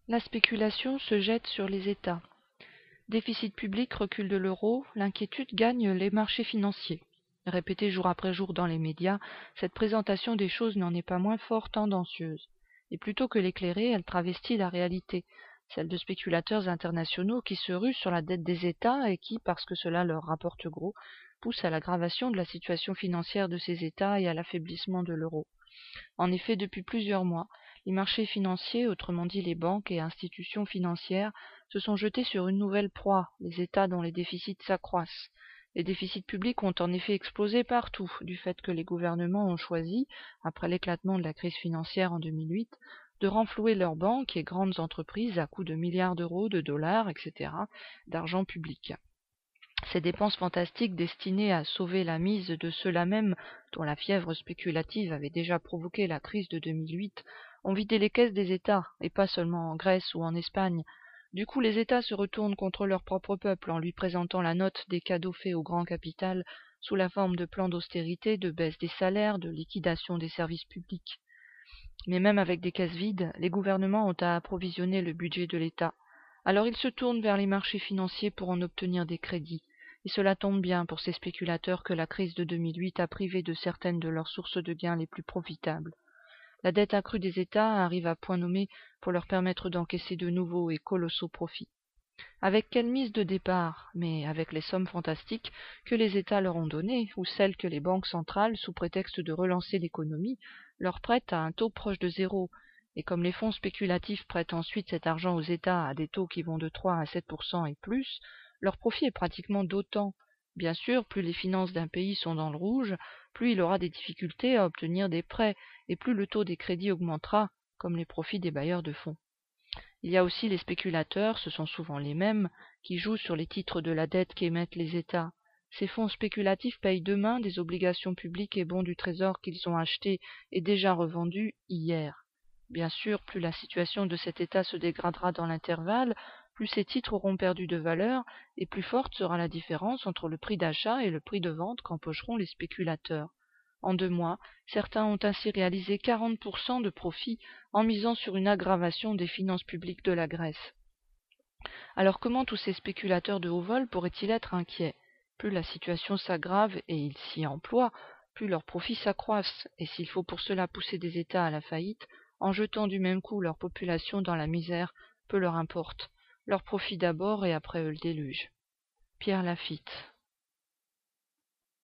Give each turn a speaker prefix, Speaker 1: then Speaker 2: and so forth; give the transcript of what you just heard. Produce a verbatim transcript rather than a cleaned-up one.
Speaker 1: La spéculation se jette sur les États. Déficit public, recul de l'euro, l'inquiétude gagne les marchés financiers. Répétée jour après jour dans les médias, cette présentation des choses n'en est pas moins fort tendancieuse. Et plutôt que l'éclairer, elle travestit la réalité, celle de spéculateurs internationaux qui se ruent sur la dette des États et qui, parce que cela leur rapporte gros, poussent à l'aggravation de la situation financière de ces États et à l'affaiblissement de l'euro. En effet, depuis plusieurs mois, les marchés financiers, autrement dit les banques et institutions financières, se sont jetés sur une nouvelle proie, les États dont les déficits s'accroissent. Les déficits publics ont en effet explosé partout, du fait que les gouvernements ont choisi, après l'éclatement de la crise financière en deux mille huit, de renflouer leurs banques et grandes entreprises à coups de milliards d'euros, de dollars, et cetera, d'argent public. Ces dépenses fantastiques destinées à sauver la mise de ceux-là même dont la fièvre spéculative avait déjà provoqué la crise de deux mille huit ont vidé les caisses des États, et pas seulement en Grèce ou en Espagne. Du coup, les États se retournent contre leur propre peuple en lui présentant la note des cadeaux faits au grand capital sous la forme de plans d'austérité, de baisse des salaires, de liquidation des services publics. Mais même avec des caisses vides, les gouvernements ont à approvisionner le budget de l'État. Alors ils se tournent vers les marchés financiers pour en obtenir des crédits. Et cela tombe bien pour ces spéculateurs que la crise de deux mille huit a privé de certaines de leurs sources de gains les plus profitables. La dette accrue des États arrive à point nommé pour leur permettre d'encaisser de nouveaux et colossaux profits. Avec quelle mise de départ? Mais avec les sommes fantastiques que les États leur ont données, ou celles que les banques centrales, sous prétexte de relancer l'économie, leur prêtent à un taux proche de zéro. Et comme les fonds spéculatifs prêtent ensuite cet argent aux États à des taux qui vont de trois à sept pour cent et plus, leur profit est pratiquement d'autant. Bien sûr, plus les finances d'un pays sont dans le rouge, plus il aura des difficultés à obtenir des prêts, et plus le taux des crédits augmentera, comme les profits des bailleurs de fonds. Il y a aussi les spéculateurs, ce sont souvent les mêmes, qui jouent sur les titres de la dette qu'émettent les États. Ces fonds spéculatifs payent demain des obligations publiques et bons du Trésor qu'ils ont achetés et déjà revendus hier. Bien sûr, plus la situation de cet État se dégradera dans l'intervalle, plus ces titres auront perdu de valeur, et plus forte sera la différence entre le prix d'achat et le prix de vente qu'empocheront les spéculateurs. En deux mois, certains ont ainsi réalisé quarante pour cent de profit en misant sur une aggravation des finances publiques de la Grèce. Alors comment tous ces spéculateurs de haut vol pourraient-ils être inquiets? Plus la situation s'aggrave et ils s'y emploient, plus leurs profits s'accroissent, et s'il faut pour cela pousser des États à la faillite, en jetant du même coup leur population dans la misère, peu leur importe. Leurs profits d'abord et après eux le déluge. Pierre Lafitte.